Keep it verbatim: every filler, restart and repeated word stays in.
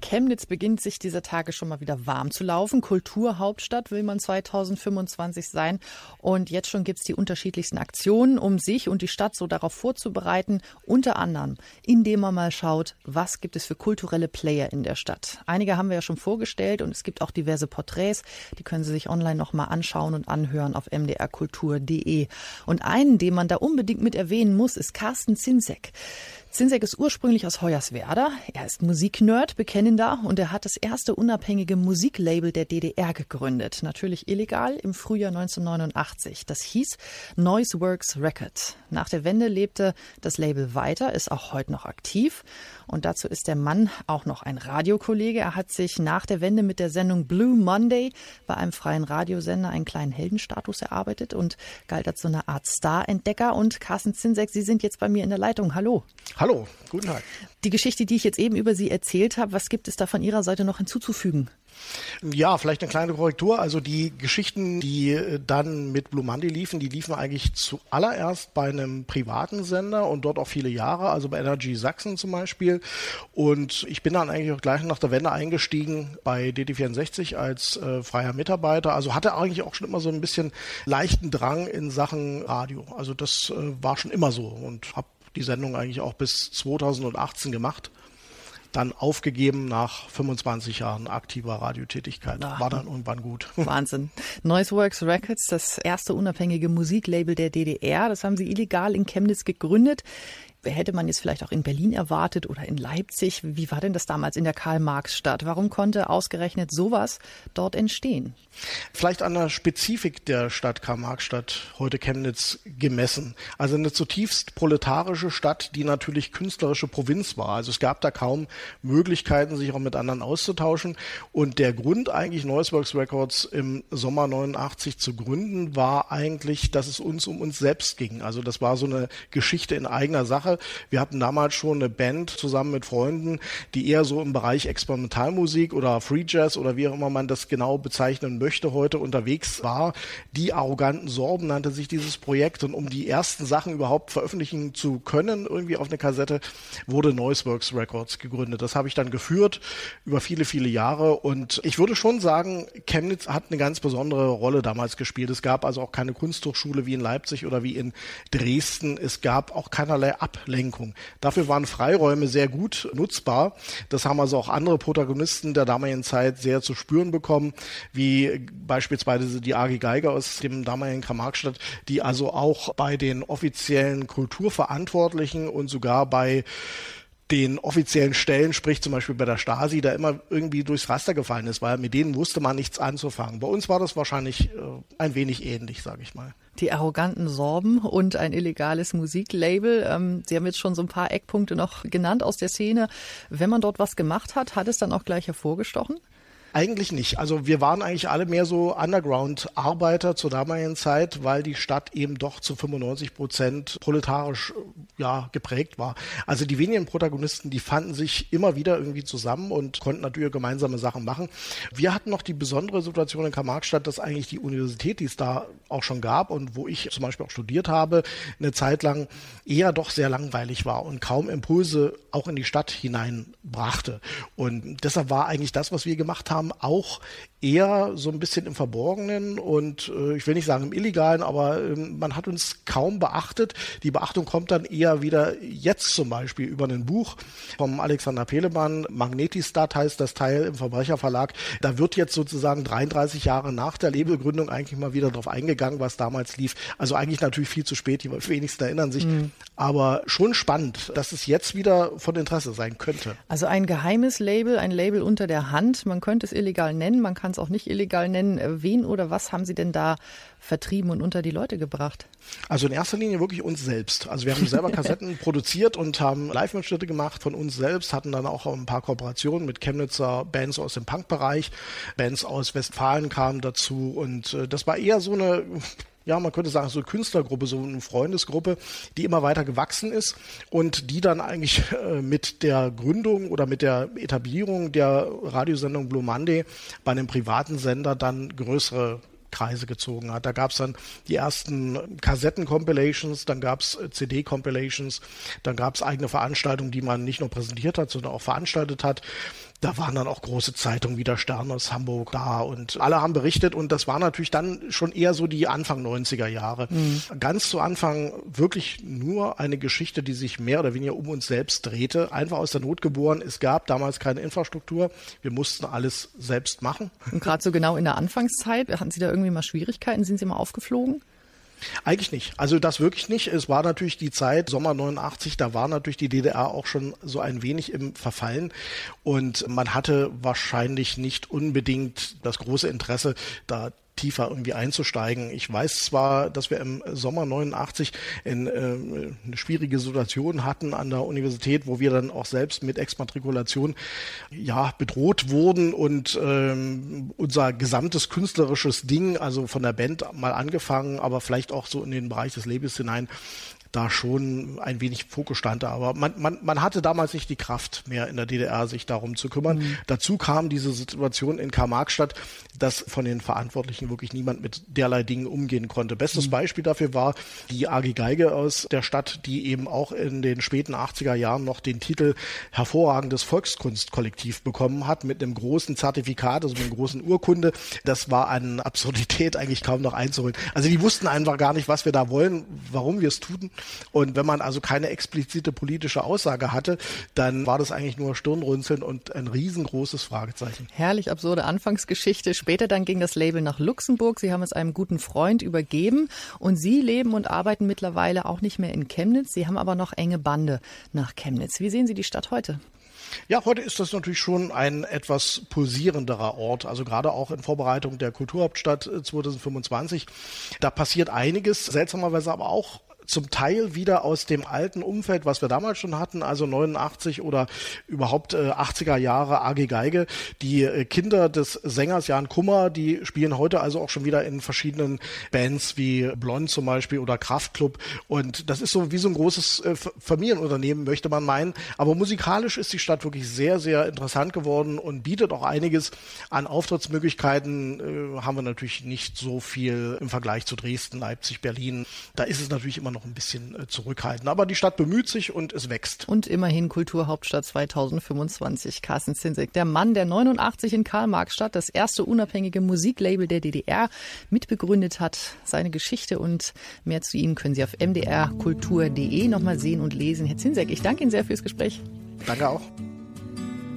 Chemnitz beginnt sich dieser Tage schon mal wieder warm zu laufen. Kulturhauptstadt will man zweitausendfünfundzwanzig sein. Und jetzt schon gibt es die unterschiedlichsten Aktionen, um sich und die Stadt so darauf vorzubereiten. Unter anderem, indem man mal schaut, was gibt es für kulturelle Player in der Stadt. Einige haben wir ja schon vorgestellt und es gibt auch diverse Porträts. Die können Sie sich online noch mal anschauen und anhören auf m d r kultur punkt d e. Und einen, den man da unbedingt mit erwähnen muss, ist Carsten Zinzek. Zinzek ist ursprünglich aus Hoyerswerda. Er ist Musiknerd, bekennender, und er hat das erste unabhängige Musiklabel der D D R gegründet. Natürlich illegal im Frühjahr neunzehnhundertneunundachtzig. Das hieß Noiseworks Record. Nach der Wende lebte das Label weiter, ist auch heute noch aktiv. Und dazu ist der Mann auch noch ein Radiokollege. Er hat sich nach der Wende mit der Sendung Blue Monday bei einem freien Radiosender einen kleinen Heldenstatus erarbeitet und galt als so eine Art Star-Entdecker. Und Carsten Zinzek, Sie sind jetzt bei mir in der Leitung. Hallo. Hallo, guten Tag. Die Geschichte, die ich jetzt eben über Sie erzählt habe, was gibt es da von Ihrer Seite noch hinzuzufügen? Ja, vielleicht eine kleine Korrektur. Also die Geschichten, die dann mit Blue Monday liefen, die liefen eigentlich zuallererst bei einem privaten Sender und dort auch viele Jahre, also bei Energy Sachsen zum Beispiel. Und ich bin dann eigentlich auch gleich nach der Wende eingestiegen bei D D vierundsechzig als äh, freier Mitarbeiter. Also hatte eigentlich auch schon immer so ein bisschen leichten Drang in Sachen Radio. Also das äh, war schon immer so und habe die Sendung eigentlich auch bis zweitausendachtzehn gemacht. Dann aufgegeben nach fünfundzwanzig Jahren aktiver Radiotätigkeit. War dann irgendwann gut. Wahnsinn. Noiseworks Records, das erste unabhängige Musiklabel der D D R, das haben Sie illegal in Chemnitz gegründet. Hätte man jetzt vielleicht auch in Berlin erwartet oder in Leipzig. Wie war denn das damals in der Karl-Marx-Stadt? Warum konnte ausgerechnet sowas dort entstehen? Vielleicht an der Spezifik der Stadt Karl-Marx-Stadt, heute Chemnitz, gemessen. Also eine zutiefst proletarische Stadt, die natürlich künstlerische Provinz war. Also es gab da kaum Möglichkeiten, sich auch mit anderen auszutauschen. Und der Grund eigentlich, Noiseworks Records im Sommer neunundachtzig zu gründen, war eigentlich, dass es uns um uns selbst ging. Also das war so eine Geschichte in eigener Sache. Wir hatten damals schon eine Band zusammen mit Freunden, die eher so im Bereich Experimentalmusik oder Free Jazz oder wie auch immer man das genau bezeichnen möchte, heute unterwegs war. Die arroganten Sorben nannte sich dieses Projekt, und um die ersten Sachen überhaupt veröffentlichen zu können, irgendwie auf eine Kassette, wurde Noiseworks Records gegründet. Das habe ich dann geführt über viele, viele Jahre, und ich würde schon sagen, Chemnitz hat eine ganz besondere Rolle damals gespielt. Es gab also auch keine Kunsthochschule wie in Leipzig oder wie in Dresden. Es gab auch keinerlei Ablenkung. Dafür waren Freiräume sehr gut nutzbar. Das haben also auch andere Protagonisten der damaligen Zeit sehr zu spüren bekommen, wie beispielsweise die A G Geiger aus dem damaligen Karl-Marx-Stadt, die also auch bei den offiziellen Kulturverantwortlichen und sogar bei den offiziellen Stellen, sprich zum Beispiel bei der Stasi, da immer irgendwie durchs Raster gefallen ist, weil mit denen wusste man nichts anzufangen. Bei uns war das wahrscheinlich äh, ein wenig ähnlich, sage ich mal. Die arroganten Sorben und ein illegales Musiklabel. Ähm, Sie haben jetzt schon so ein paar Eckpunkte noch genannt aus der Szene. Wenn man dort was gemacht hat, hat es dann auch gleich hervorgestochen? Eigentlich nicht. Also wir waren eigentlich alle mehr so Underground-Arbeiter zur damaligen Zeit, weil die Stadt eben doch zu fünfundneunzig Prozent proletarisch ja, geprägt war. Also die wenigen Protagonisten, die fanden sich immer wieder irgendwie zusammen und konnten natürlich gemeinsame Sachen machen. Wir hatten noch die besondere Situation in Karl-Marx-Stadt, dass eigentlich die Universität, die es da auch schon gab und wo ich zum Beispiel auch studiert habe, eine Zeit lang eher doch sehr langweilig war und kaum Impulse auch in die Stadt hineinbrachte. Und deshalb war eigentlich das, was wir gemacht haben, auch eher so ein bisschen im Verborgenen und äh, ich will nicht sagen im Illegalen, aber äh, man hat uns kaum beachtet. Die Beachtung kommt dann eher wieder jetzt zum Beispiel über ein Buch vom Alexander Pelemann, Magnetistat heißt das Teil im Verbrecherverlag. Da wird jetzt sozusagen dreiunddreißig Jahre nach der Labelgründung eigentlich mal wieder drauf eingegangen, was damals lief. Also eigentlich natürlich viel zu spät, die wenigsten erinnern sich, mhm. aber schon spannend, dass es jetzt wieder von Interesse sein könnte. Also ein geheimes Label, ein Label unter der Hand, man könnte es illegal nennen, man kann es auch nicht illegal nennen. Wen oder was haben Sie denn da vertrieben und unter die Leute gebracht? Also in erster Linie wirklich uns selbst. Also wir haben selber Kassetten produziert und haben Live-Mitschnitte gemacht von uns selbst, hatten dann auch ein paar Kooperationen mit Chemnitzer Bands aus dem Punk-Bereich. Bands aus Westfalen kamen dazu und äh, das war eher so eine... Ja, man könnte sagen, so eine Künstlergruppe, so eine Freundesgruppe, die immer weiter gewachsen ist und die dann eigentlich äh, mit der Gründung oder mit der Etablierung der Radiosendung Blue Monday bei einem privaten Sender dann größere Kreise gezogen hat. Da gab es dann die ersten Kassetten-Compilations, dann gab es C D-Compilations, dann gab es eigene Veranstaltungen, die man nicht nur präsentiert hat, sondern auch veranstaltet hat. Da waren dann auch große Zeitungen wie der Stern aus Hamburg da und alle haben berichtet und das war natürlich dann schon eher so die Anfang neunziger Jahre. Mhm. Ganz zu Anfang wirklich nur eine Geschichte, die sich mehr oder weniger um uns selbst drehte. Einfach aus der Not geboren. Es gab damals keine Infrastruktur. Wir mussten alles selbst machen. Und gerade so genau in der Anfangszeit, hatten Sie da irgendwie mal Schwierigkeiten? Sind Sie mal aufgeflogen? Eigentlich nicht. Also das wirklich nicht. Es war natürlich die Zeit, Sommer neunundachtzig, da war natürlich die D D R auch schon so ein wenig im Verfallen und man hatte wahrscheinlich nicht unbedingt das große Interesse, da tiefer irgendwie einzusteigen. Ich weiß zwar, dass wir im Sommer neunundachtzig in, äh, eine schwierige Situation hatten an der Universität, wo wir dann auch selbst mit Exmatrikulation ja bedroht wurden und ähm, unser gesamtes künstlerisches Ding, also von der Band mal angefangen, aber vielleicht auch so in den Bereich des Labels hinein, da schon ein wenig Fokus stand. Aber man, man, man hatte damals nicht die Kraft mehr in der D D R, sich darum zu kümmern. Mhm. Dazu kam diese Situation in Karl-Marx-Stadt, dass von den Verantwortlichen wirklich niemand mit derlei Dingen umgehen konnte. Bestes mhm. Beispiel dafür war die A G Geige aus der Stadt, die eben auch in den späten achtziger Jahren noch den Titel hervorragendes Volkskunstkollektiv bekommen hat, mit einem großen Zertifikat, also mit einer großen Urkunde. Das war an Absurdität eigentlich kaum noch einzuholen. Also die wussten einfach gar nicht, was wir da wollen, warum wir es tun. Und wenn man also keine explizite politische Aussage hatte, dann war das eigentlich nur Stirnrunzeln und ein riesengroßes Fragezeichen. Herrlich absurde Anfangsgeschichte. Später dann ging das Label nach Luxemburg. Sie haben es einem guten Freund übergeben und Sie leben und arbeiten mittlerweile auch nicht mehr in Chemnitz. Sie haben aber noch enge Bande nach Chemnitz. Wie sehen Sie die Stadt heute? Ja, heute ist das natürlich schon ein etwas pulsierenderer Ort, also gerade auch in Vorbereitung der Kulturhauptstadt zweitausendfünfundzwanzig. Da passiert einiges, seltsamerweise aber auch zum Teil wieder aus dem alten Umfeld, was wir damals schon hatten, also neunundachtzig oder überhaupt äh, achtziger Jahre A G Geige. Die äh, Kinder des Sängers Jan Kummer, die spielen heute also auch schon wieder in verschiedenen Bands wie Blond zum Beispiel oder Kraftklub. Und das ist so wie so ein großes äh, Familienunternehmen, möchte man meinen. Aber musikalisch ist die Stadt wirklich sehr, sehr interessant geworden und bietet auch einiges an Auftrittsmöglichkeiten. Äh, haben wir natürlich nicht so viel im Vergleich zu Dresden, Leipzig, Berlin. Da ist es natürlich immer noch ein bisschen zurückhaltend. Aber die Stadt bemüht sich und es wächst. Und immerhin Kulturhauptstadt zweitausendfünfundzwanzig. Carsten Zinzek, der Mann, der neunundachtzig in Karl-Marx-Stadt das erste unabhängige Musiklabel der D D R mitbegründet hat. Seine Geschichte und mehr zu ihm können Sie auf m d r kultur punkt d e nochmal sehen und lesen. Herr Zinzek, ich danke Ihnen sehr fürs Gespräch. Danke auch.